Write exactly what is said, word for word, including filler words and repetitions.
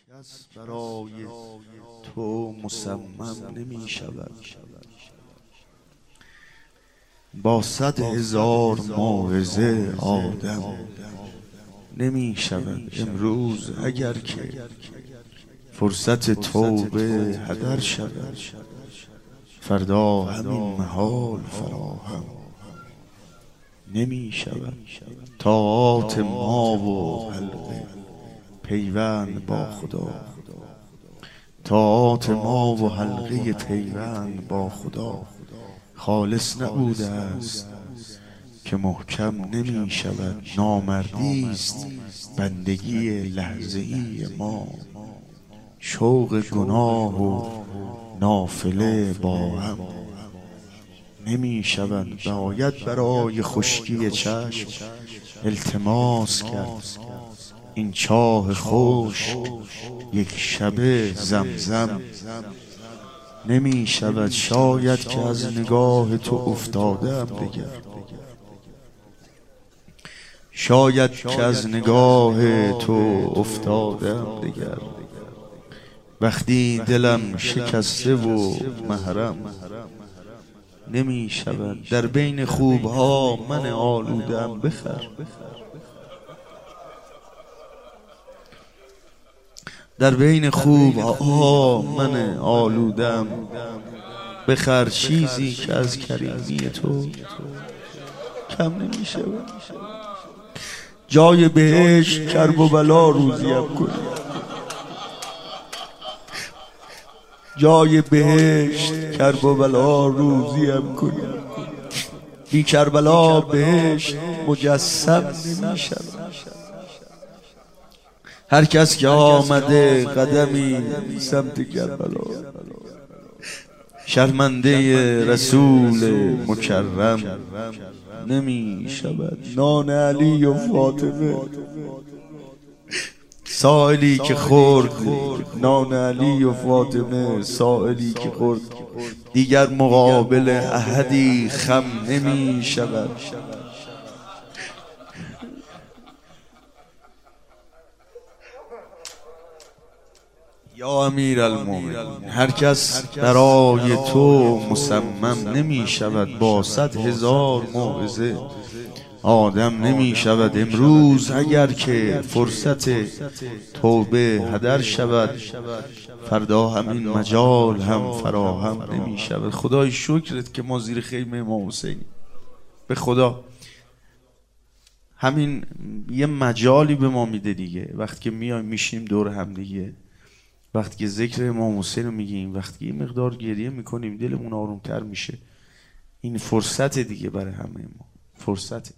کس برای تو مصمم نمی شود. با صد هزار موعظه آدم نمی شود. امروز اگر که فرصت توبه هدر شود، فردا همین محال فراهم نمی شود. طاعات ما و حلقه پیوند با خدا، طاعات ما و حلقه پیوند با خدا خالص نبوده است که محکم نمی شود. نامردی است بندگی لحظه‌ای ما، شوق گناه و نافله با هم نمی شود. باید برای خشکی چشم التماس کرد این چاه خوش یک شبه زمزم نمی شود. شاید که از نگاه تو افتادم دگر، شاید که از نگاه تو افتادم دگر. وقتی دلم شکسته و محرم نمی شود. در بین خوبها من آلودم بخر، در بین خوبها من آلودم بخر. چیزی که از کریمی تو کم نمی شود. جای بهشت کرب و بلا روزیم کنی، جای بهشت کرب و بلا روزیم کنی. بی کربلا بهشت مجسم نمی شود. هر کس که آمده قدمی سمت کربلا، شرمنده رسول مکرم نمی شود. نان علی و فاطمه سائلی که خورد، نان علی و فاطمه سائلی که خورد، دیگر مقابل احدی خم نمی شود. یا امیر المومنین، هر کس برای تو مصمم نمی شود. با صد هزار موعظه آدم نمی شود. امروز اگر که فرصت توبه هدر شود، فردا همین مجال هم فراهم نمی شود. خدای شکرت که ما زیر خیمه امام حسینی. به خدا همین یه مجالی به ما میده دیگه. وقتی که میایم میشیم دور هم دیگه، وقتی که ذکر امام حسین رو میگیم، وقتی که این مقدار گریه میکنیم، دلمون آرومتر میشه. این فرصت دیگه برای همه ما، فرصت.